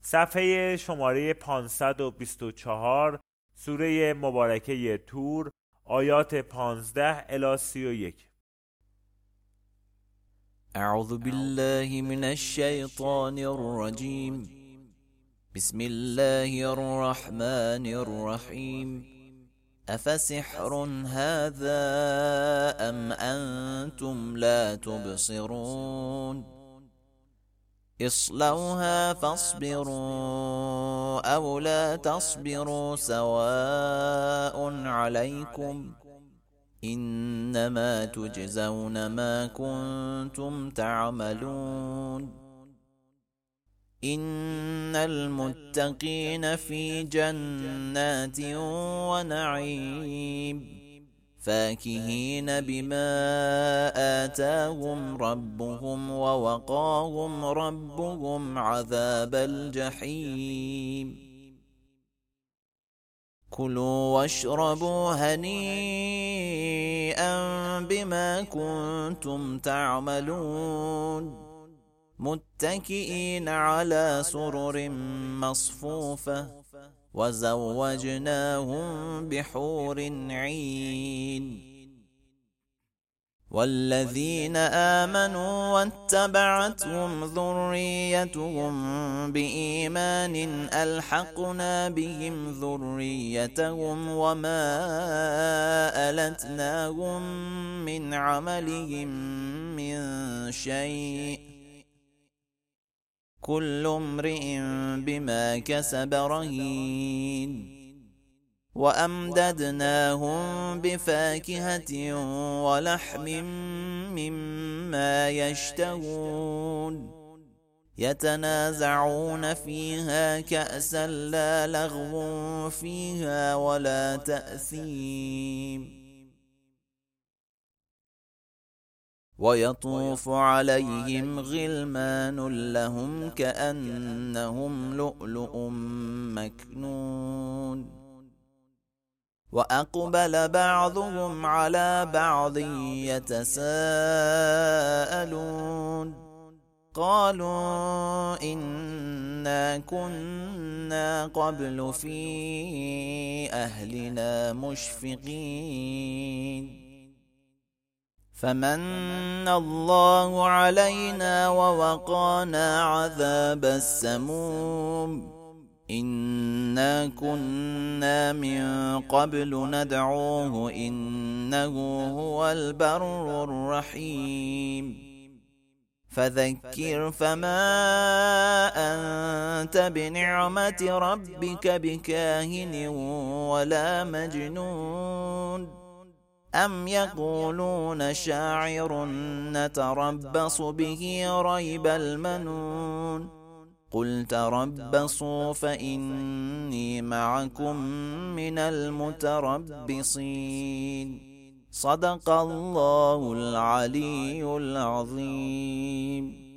صفحه شماره 524، سوره مبارکه طور، آیات 15 الی 31. اعوذ بالله من الشیطان الرجیم. بسم الله الرحمن الرحیم. افسحر هذا ام انتم لا تبصرون. اصلوها فاصبروا او لا تصبروا سواء عليكم انما تجزون ما كنتم تعملون. ان المتقين في جنات ونعيم فاكهين بما آتاهم ربهم ووقاهم ربهم عذاب الجحيم. كلوا واشربوا هنيئا بما كنتم تعملون متكئين على سرر مصفوفة وزوجناهم بحور عين. والذين آمنوا واتبعتهم ذريتهم بإيمان ألحقنا بهم ذريتهم وما ألتناهم من عملهم من شيء كل امرئ بما كسب رهين. وأمددناهم بفاكهة ولحم مما يشتهون يتنازعون فيها كأسا لا لغو فيها ولا تأثيم. ويطوف عليهم غلمان لهم كأنهم لؤلؤ مكنون. وأقبل بعضهم على بعض يتساءلون قالوا إنا كنا قبل في أهلنا مشفقين فمن الله علينا ووقانا عذاب السموم إنا كنا من قبل ندعوه إنه هو البر الرحيم. فذكر فما أنت بنعمة ربك بكاهن ولا مجنون. أم يقولون شاعر نتربص به ريب المنون. قل تربصوا فإني معكم من المتربصين. صدق الله العلي العظيم.